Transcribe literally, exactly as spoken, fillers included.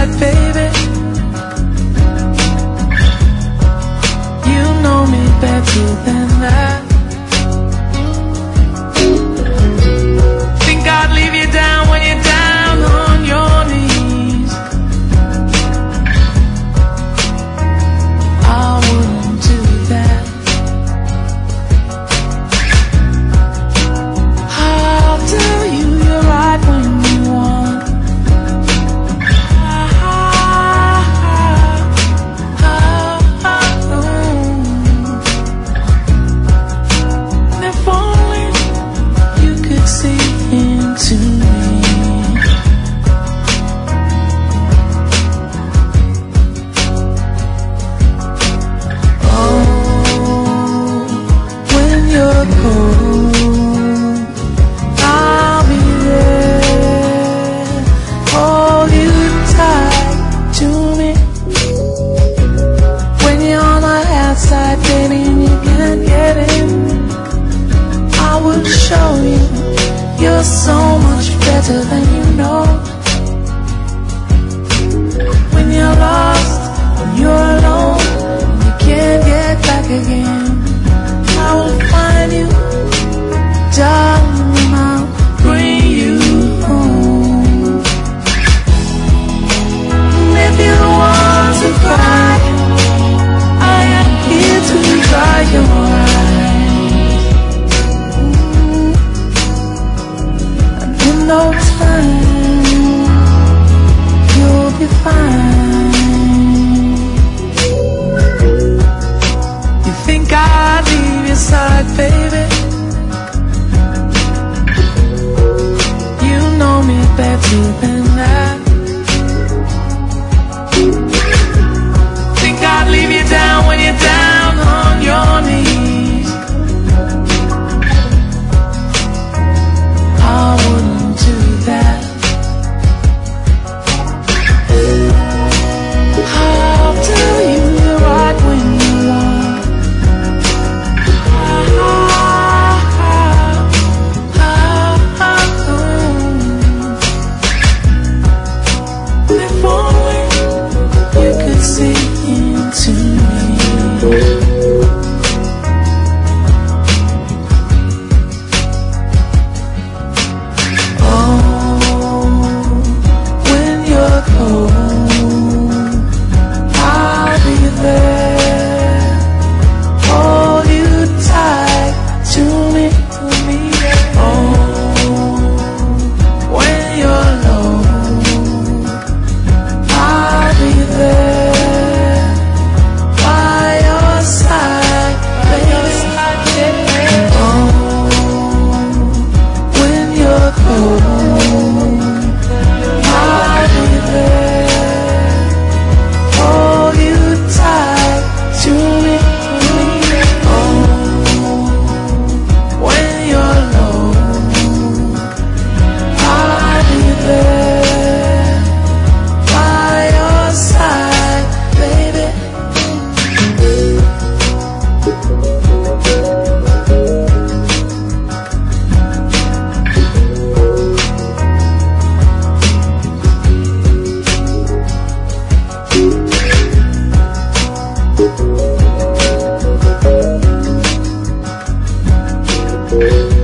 side, baby. You know me better than that. Think I'd leave you down when you're down on your knees. I wouldn't do that. I'll tell you you're right when you want. If only you could see into me. Oh, when you're cold, I'll be there. Hold you tight to me. When you're on the outside, baby, and you can't get in, I will show you you're so much better than you know. When you're lost, when you're alone, when you can't get back again, I will find you, darling, I'll bring you home. And if you want to cry, I am here to dry your eyes. And in no time, you'll be fine. You think I'd leave your side, baby? You know me better than that. Think I'd leave you down when you're down on your knees. I wouldn't do that. I'll tell you you're right when you want. If only you could see into me. Oh, when you're cold, I'll be there. Hold you tight to me. Oh, when you're low, I'll be there by your side, baby. Oh, when you're cold, I'll be there. Hold you tight to me. Oh, when you're low, I'll be there by your side, baby. Thank you.